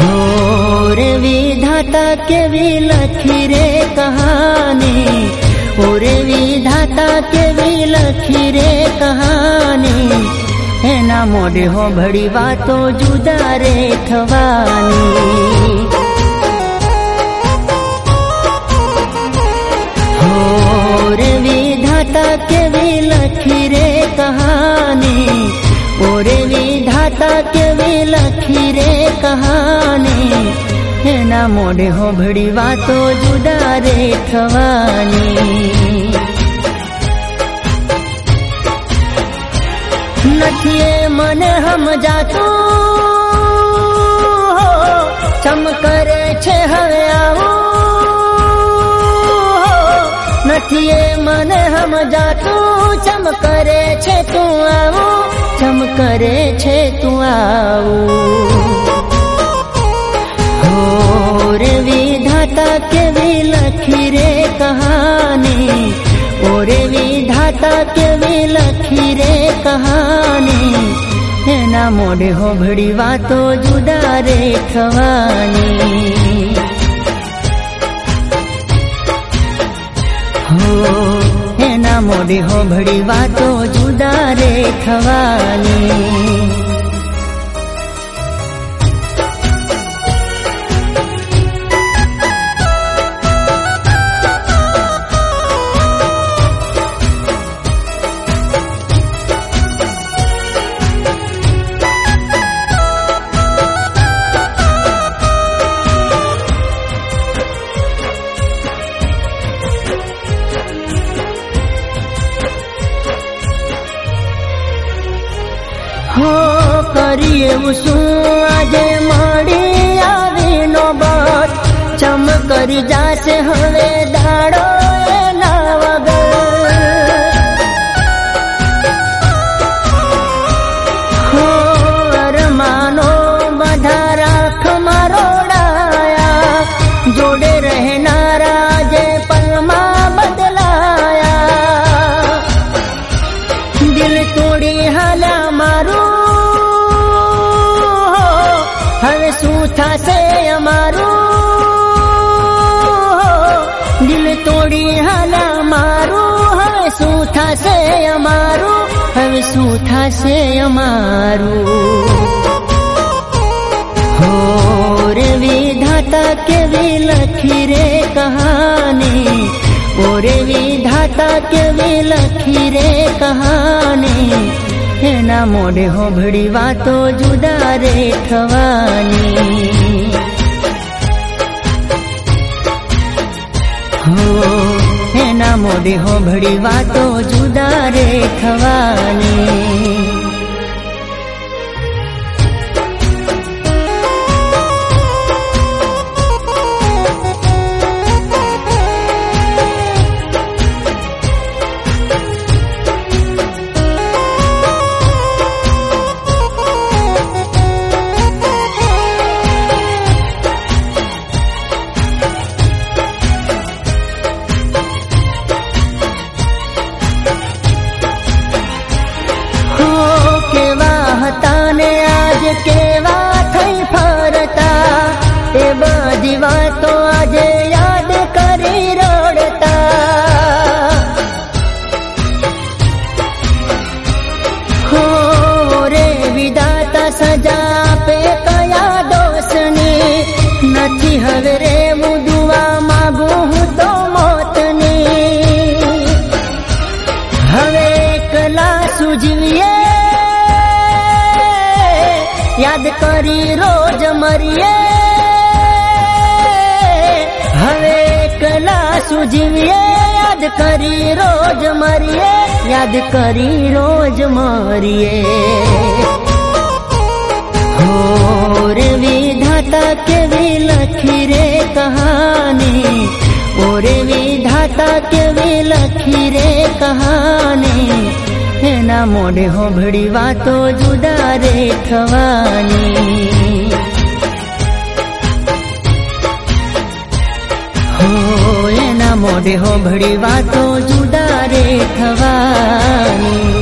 हो रे विधाता केवी लखी रे कहानी, हो रे विधाता केवी लखी रे कहानी, एना मोढे हो भड़ी वातो जुदा रे थवानी। हो रे विधाता केवी लखी रे कहानी, हो रे विधाता केवी लखी रे कहानी, एना मोढे हो भड़ी वातो जुदा रे थवानी। नथिए मन हम जातू हो, चम करे छे हवे आवू हो। नथिए मन हम जातू, चम करे छे तू आवू, चम करे छे तू आवू। हो रे विधाता केवी लखी रे कहानी, ओ रे विधाता केवी लखी रे कहानी, एना मोढे हो भड़ी वातो जुदा रे थवानी। हो एना मोढे हो भड़ी वातो जुदा रे थवानी। हो करिए उसू आजे मड़ी आवी नोबत, चम करी जासे हवे दाड़ो एना वगर। हो अरमानो बधा राख मरोड़ाया, जोड़े रहनारा जे पलमा बदलाया। दिल तोड़ी हाला मारू, हवे सूथा से अमारू। दिल तोड़ी हाला मारू, हवे सूथा से अमारू, हवे सूथा से अमारू। हो रे विधाता केवी लखी रे कहानी, ओ रे विधाता केवी लखी रे कहानी, एना मोढे हो भड़ी वातो जुदा रे थवानी। हो एना मोढे हो भड़ी वातो जुदा रे थवानी। केवा थई फरता, ए बधी वातो आजे याद करी रोड़ता। हो रे विधाता सजा पे कया दोषनी, नथी हवे रे मुदुआ मागू हूँ तो मोतनी। हवे एकला सुजीविए याद करी रोज मरिए, हवे एकला सुजीविए याद करी रोज मरिए, याद करी रोज मरिए। हो रे विधाता केवी लखी रे कहानी, ओ रे विधाता केवी लखी रे कहानी, एना मोढे हो भड़ी वातो जुदा रे थवानी। हो एना मोढे हो भड़ी वातो जुदा रे थवानी।